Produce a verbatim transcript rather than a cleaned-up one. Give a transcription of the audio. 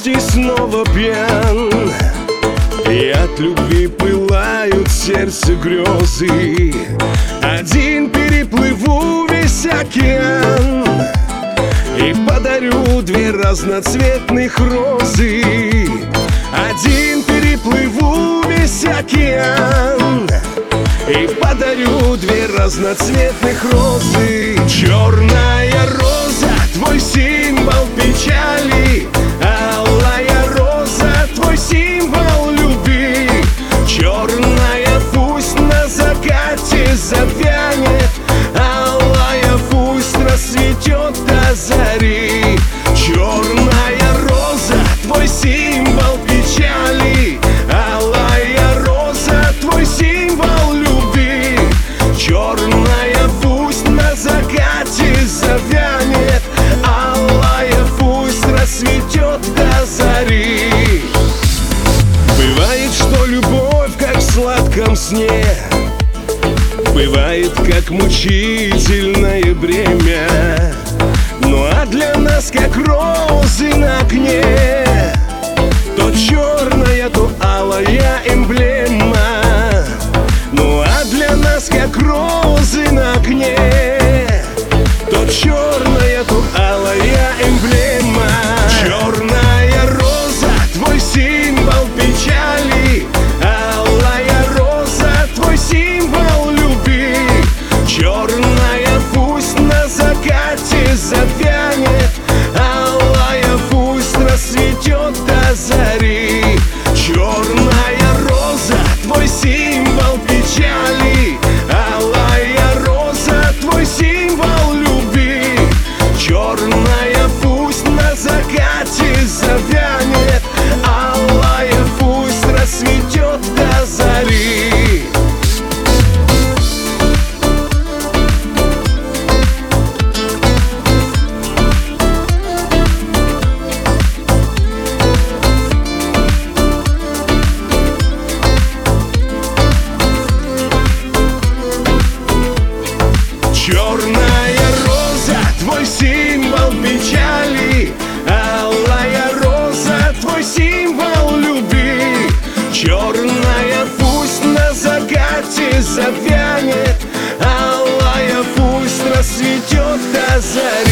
грусти снова пьян, и от любви пылают в сердце грезы. Один переплыву весь океан и подарю две разноцветных розы. Один переплыву весь океан и подарю две разноцветных розы. Черная роза, твой символ печали, алая роза, твой символ любви. Черная пусть на закате завянет, алая пусть расцветет до зари. Черная роза, твой символ печали, алая роза, твой символ любви. Черная пусть на закате завянет, алая пусть расцветет до зари. Бывает, что любовь, как в сладком сне, бывает, как мучительное бремя. Ну а для нас, как розы на окне, то черная, то алая эмблема. Ну а для нас, как розы на окне, то черная, то алая эмблема. Черная роза, твой символ печали, алая роза, твой символ любви. Черная пусть на закате завянет, алая пусть расцветет до зари. Черная роза, твой символ печали, алая роза, твой символ любви. Черная пусть на закате завянет, алая пусть расцветет до зари. Черная роза, твой символ печали, алая роза, твой символ любви. Черная пусть на закате завянет, алая пусть расцветет до зари.